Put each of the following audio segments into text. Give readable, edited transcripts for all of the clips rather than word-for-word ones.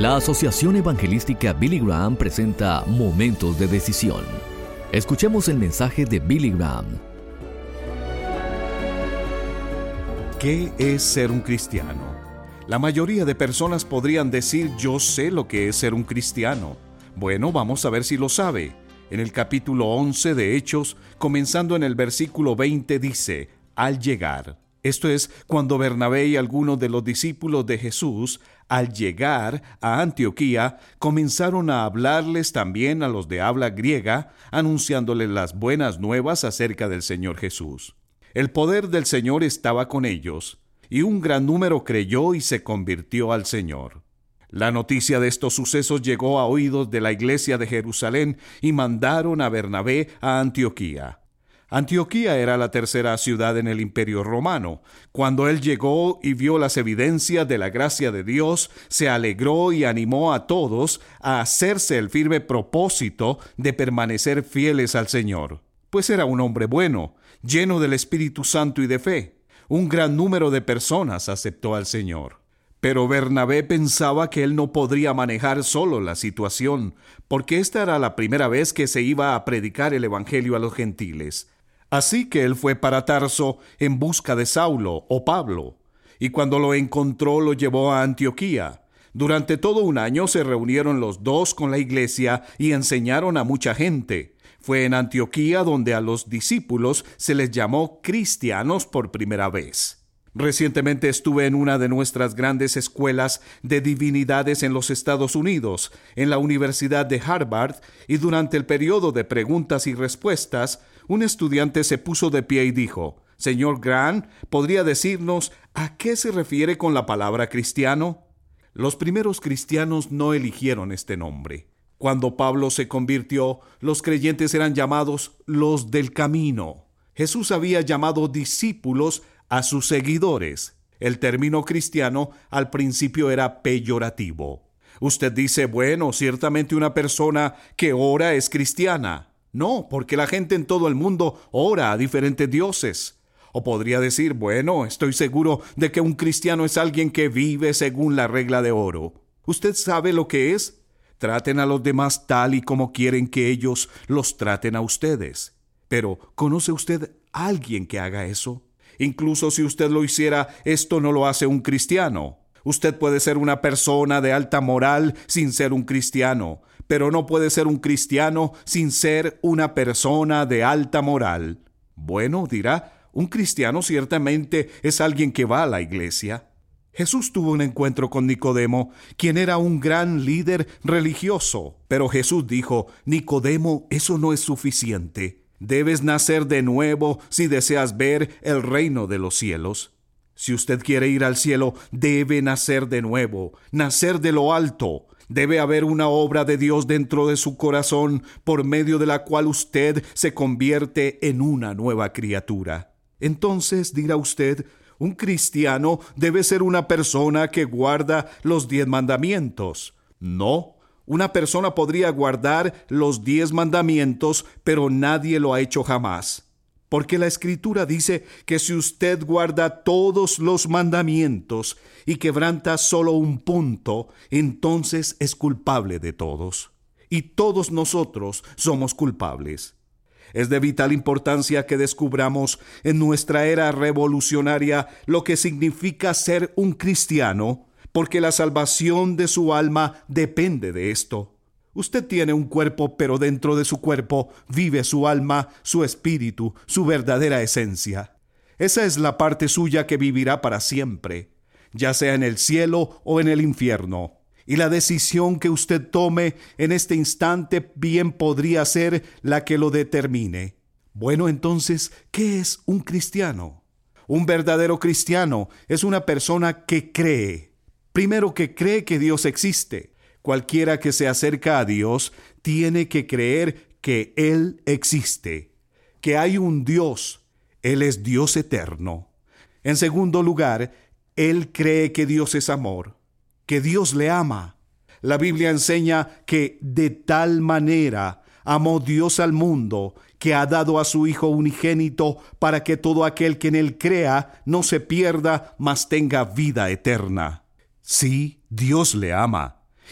La Asociación Evangelística Billy Graham presenta Momentos de Decisión. Escuchemos el mensaje de Billy Graham. ¿Qué es ser un cristiano? La mayoría de personas podrían decir: yo sé lo que es ser un cristiano. Bueno, vamos a ver si lo sabe. En el capítulo 11 de Hechos, comenzando en el versículo 20, dice: al llegar. Esto es, cuando Bernabé y algunos de los discípulos de Jesús, al llegar a Antioquía, comenzaron a hablarles también a los de habla griega, anunciándoles las buenas nuevas acerca del Señor Jesús. El poder del Señor estaba con ellos, y un gran número creyó y se convirtió al Señor. La noticia de estos sucesos llegó a oídos de la iglesia de Jerusalén y mandaron a Bernabé a Antioquía. Antioquía era la tercera ciudad en el Imperio Romano. Cuando él llegó y vio las evidencias de la gracia de Dios, se alegró y animó a todos a hacerse el firme propósito de permanecer fieles al Señor. Pues era un hombre bueno, lleno del Espíritu Santo y de fe. Un gran número de personas aceptó al Señor. Pero Bernabé pensaba que él no podría manejar solo la situación, porque esta era la primera vez que se iba a predicar el Evangelio a los gentiles. Así que él fue para Tarso en busca de Saulo o Pablo, y cuando lo encontró lo llevó a Antioquía. Durante todo un año se reunieron los dos con la iglesia y enseñaron a mucha gente. Fue en Antioquía donde a los discípulos se les llamó cristianos por primera vez. Recientemente estuve en una de nuestras grandes escuelas de divinidades en los Estados Unidos, en la Universidad de Harvard, y durante el periodo de preguntas y respuestas, un estudiante se puso de pie y dijo: «Señor Graham, ¿podría decirnos a qué se refiere con la palabra cristiano?» Los primeros cristianos no eligieron este nombre. Cuando Pablo se convirtió, los creyentes eran llamados los del camino. Jesús había llamado discípulos a sus seguidores. El término cristiano al principio era peyorativo. Usted dice: bueno, ciertamente una persona que ora es cristiana. No, porque la gente en todo el mundo ora a diferentes dioses. O podría decir: bueno, estoy seguro de que un cristiano es alguien que vive según la regla de oro. ¿Usted sabe lo que es? Traten a los demás tal y como quieren que ellos los traten a ustedes. Pero, ¿conoce usted a alguien que haga eso? Incluso si usted lo hiciera, esto no lo hace un cristiano. Usted puede ser una persona de alta moral sin ser un cristiano, pero no puede ser un cristiano sin ser una persona de alta moral. Bueno, dirá, un cristiano ciertamente es alguien que va a la iglesia. Jesús tuvo un encuentro con Nicodemo, quien era un gran líder religioso. Pero Jesús dijo: «Nicodemo, eso no es suficiente. Debes nacer de nuevo si deseas ver el reino de los cielos». Si usted quiere ir al cielo, debe nacer de nuevo, nacer de lo alto. Debe haber una obra de Dios dentro de su corazón por medio de la cual usted se convierte en una nueva criatura. Entonces dirá usted: un cristiano debe ser una persona que guarda los 10 mandamientos. No, una persona podría guardar los 10 mandamientos, pero nadie lo ha hecho jamás. Porque la Escritura dice que si usted guarda todos los mandamientos y quebranta solo un punto, entonces es culpable de todos. Y todos nosotros somos culpables. Es de vital importancia que descubramos en nuestra era revolucionaria lo que significa ser un cristiano, porque la salvación de su alma depende de esto. Usted tiene un cuerpo, pero dentro de su cuerpo vive su alma, su espíritu, su verdadera esencia. Esa es la parte suya que vivirá para siempre, ya sea en el cielo o en el infierno. Y la decisión que usted tome en este instante bien podría ser la que lo determine. Bueno, entonces, ¿qué es un cristiano? Un verdadero cristiano es una persona que cree. Primero, que cree que Dios existe. Cualquiera que se acerca a Dios tiene que creer que Él existe, que hay un Dios. Él es Dios eterno. En segundo lugar, él cree que Dios es amor, que Dios le ama. La Biblia enseña que de tal manera amó Dios al mundo, que ha dado a su Hijo unigénito para que todo aquel que en él crea no se pierda, mas tenga vida eterna. Sí, Dios le ama.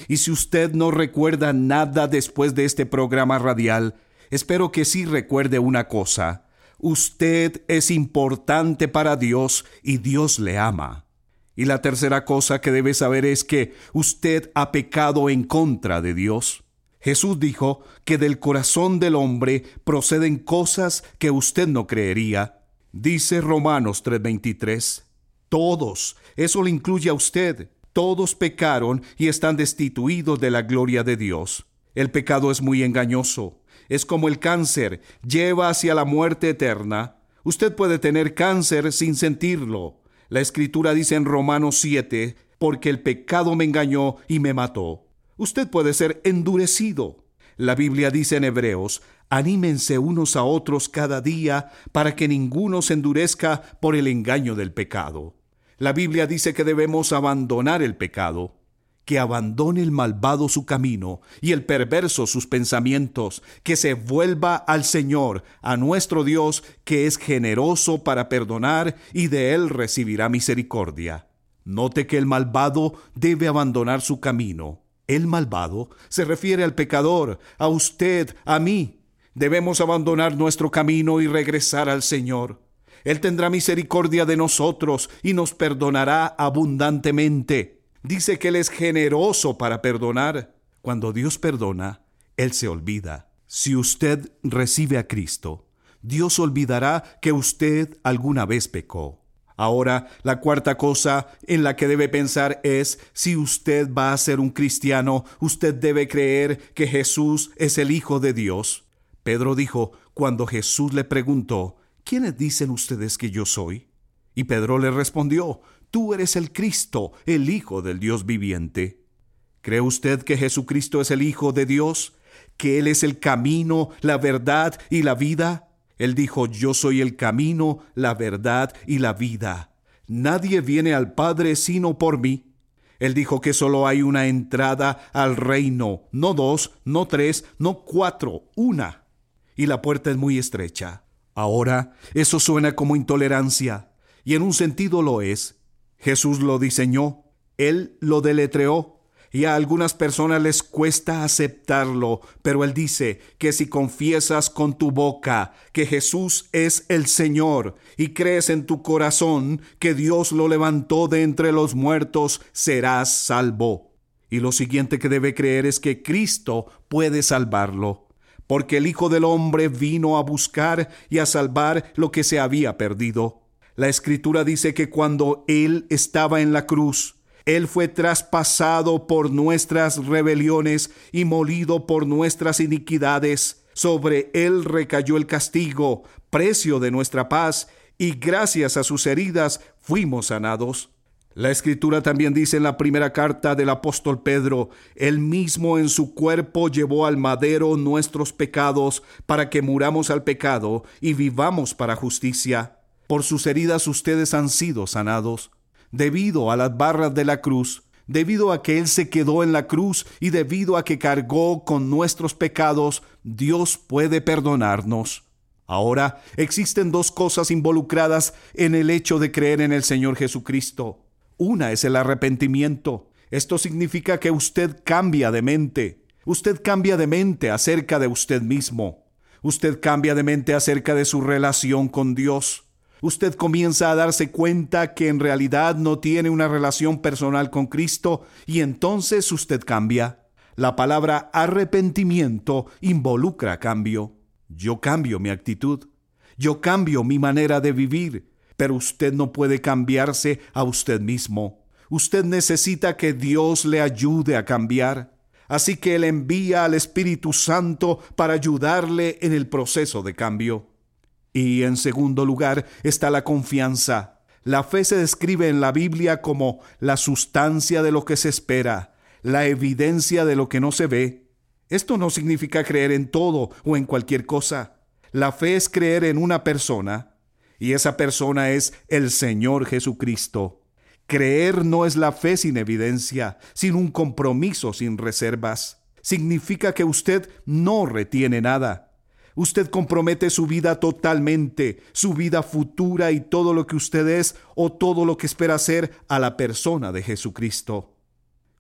Y si usted no recuerda nada después de este programa radial, espero que sí recuerde una cosa: usted es importante para Dios y Dios le ama. Y la tercera cosa que debe saber es que usted ha pecado en contra de Dios. Jesús dijo que del corazón del hombre proceden cosas que usted no creería. Dice Romanos 3:23. Todos, eso le incluye a usted. Todos pecaron y están destituidos de la gloria de Dios. El pecado es muy engañoso. Es como el cáncer, lleva hacia la muerte eterna. Usted puede tener cáncer sin sentirlo. La Escritura dice en Romanos 7, porque el pecado me engañó y me mató. Usted puede ser endurecido. La Biblia dice en Hebreos, anímense unos a otros cada día para que ninguno se endurezca por el engaño del pecado. La Biblia dice que debemos abandonar el pecado, que abandone el malvado su camino y el perverso sus pensamientos, que se vuelva al Señor, a nuestro Dios, que es generoso para perdonar y de Él recibirá misericordia. Note que el malvado debe abandonar su camino. El malvado se refiere al pecador, a usted, a mí. Debemos abandonar nuestro camino y regresar al Señor. Él tendrá misericordia de nosotros y nos perdonará abundantemente. Dice que Él es generoso para perdonar. Cuando Dios perdona, Él se olvida. Si usted recibe a Cristo, Dios olvidará que usted alguna vez pecó. Ahora, la cuarta cosa en la que debe pensar es: si usted va a ser un cristiano, usted debe creer que Jesús es el Hijo de Dios. Pedro dijo, cuando Jesús le preguntó, ¿quiénes dicen ustedes que yo soy? Y Pedro le respondió, tú eres el Cristo, el Hijo del Dios viviente. ¿Cree usted que Jesucristo es el Hijo de Dios? ¿Que Él es el camino, la verdad y la vida? Él dijo, yo soy el camino, la verdad y la vida. Nadie viene al Padre sino por mí. Él dijo que solo hay una entrada al reino, no dos, no tres, no cuatro, una. Y la puerta es muy estrecha. Ahora, eso suena como intolerancia, y en un sentido lo es. Jesús lo diseñó, Él lo deletreó, y a algunas personas les cuesta aceptarlo, pero Él dice que si confiesas con tu boca que Jesús es el Señor y crees en tu corazón que Dios lo levantó de entre los muertos, serás salvo. Y lo siguiente que debe creer es que Cristo puede salvarlo, porque el Hijo del Hombre vino a buscar y a salvar lo que se había perdido. La Escritura dice que cuando Él estaba en la cruz, Él fue traspasado por nuestras rebeliones y molido por nuestras iniquidades. Sobre Él recayó el castigo, precio de nuestra paz, y gracias a sus heridas fuimos sanados. La Escritura también dice en la primera carta del apóstol Pedro, Él mismo en su cuerpo llevó al madero nuestros pecados para que muramos al pecado y vivamos para justicia. Por sus heridas ustedes han sido sanados. Debido a las barras de la cruz, debido a que Él se quedó en la cruz y debido a que cargó con nuestros pecados, Dios puede perdonarnos. Ahora, existen dos cosas involucradas en el hecho de creer en el Señor Jesucristo. Una es el arrepentimiento. Esto significa que usted cambia de mente. Usted cambia de mente acerca de usted mismo. Usted cambia de mente acerca de su relación con Dios. Usted comienza a darse cuenta que en realidad no tiene una relación personal con Cristo y entonces usted cambia. La palabra arrepentimiento involucra cambio. Yo cambio mi actitud. Yo cambio mi manera de vivir. Pero usted no puede cambiarse a usted mismo. Usted necesita que Dios le ayude a cambiar. Así que Él envía al Espíritu Santo para ayudarle en el proceso de cambio. Y en segundo lugar está la confianza. La fe se describe en la Biblia como la sustancia de lo que se espera, la evidencia de lo que no se ve. Esto no significa creer en todo o en cualquier cosa. La fe es creer en una persona, y esa persona es el Señor Jesucristo. Creer no es la fe sin evidencia, sin un compromiso, sin reservas. Significa que usted no retiene nada. Usted compromete su vida totalmente, su vida futura y todo lo que usted es o todo lo que espera ser a la persona de Jesucristo.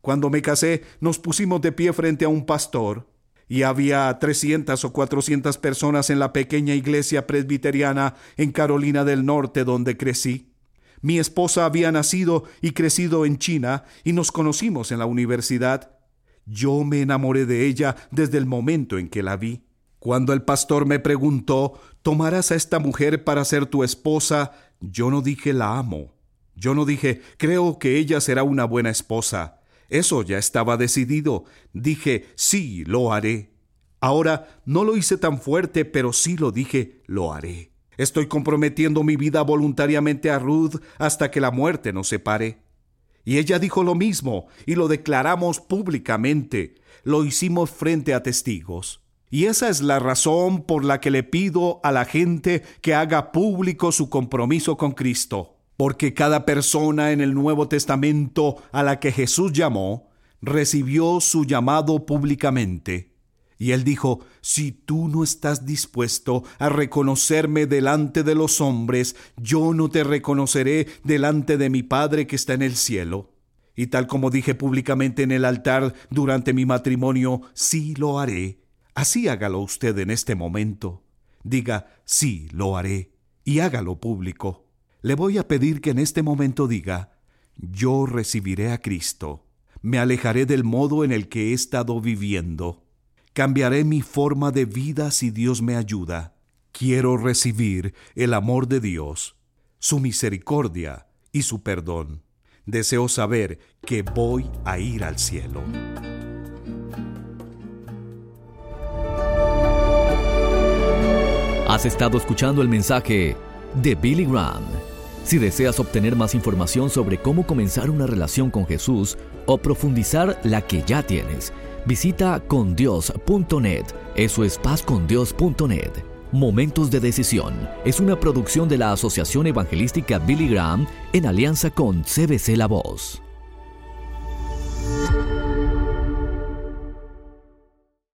Cuando me casé, nos pusimos de pie frente a un pastor y había 300 o 400 personas en la pequeña iglesia presbiteriana en Carolina del Norte donde crecí. Mi esposa había nacido y crecido en China y nos conocimos en la universidad. Yo me enamoré de ella desde el momento en que la vi. Cuando el pastor me preguntó, ¿tomarás a esta mujer para ser tu esposa? Yo no dije la amo. Yo no dije, creo que ella será una buena esposa. Eso ya estaba decidido. Dije, sí, lo haré. Ahora, no lo hice tan fuerte, pero sí lo dije, lo haré. Estoy comprometiendo mi vida voluntariamente a Ruth hasta que la muerte nos separe. Y ella dijo lo mismo, y lo declaramos públicamente. Lo hicimos frente a testigos. Y esa es la razón por la que le pido a la gente que haga público su compromiso con Cristo. Porque cada persona en el Nuevo Testamento a la que Jesús llamó, recibió su llamado públicamente. Y él dijo, si tú no estás dispuesto a reconocerme delante de los hombres, yo no te reconoceré delante de mi Padre que está en el cielo. Y tal como dije públicamente en el altar durante mi matrimonio, sí lo haré. Así hágalo usted en este momento. Diga, sí lo haré, y hágalo público. Le voy a pedir que en este momento diga, yo recibiré a Cristo. Me alejaré del modo en el que he estado viviendo. Cambiaré mi forma de vida si Dios me ayuda. Quiero recibir el amor de Dios, su misericordia y su perdón. Deseo saber que voy a ir al cielo. Has estado escuchando el mensaje de Billy Graham. Si deseas obtener más información sobre cómo comenzar una relación con Jesús o profundizar la que ya tienes, visita condios.net. Eso es pazcondios.net. Momentos de Decisión es una producción de la Asociación Evangelística Billy Graham en alianza con CBC La Voz.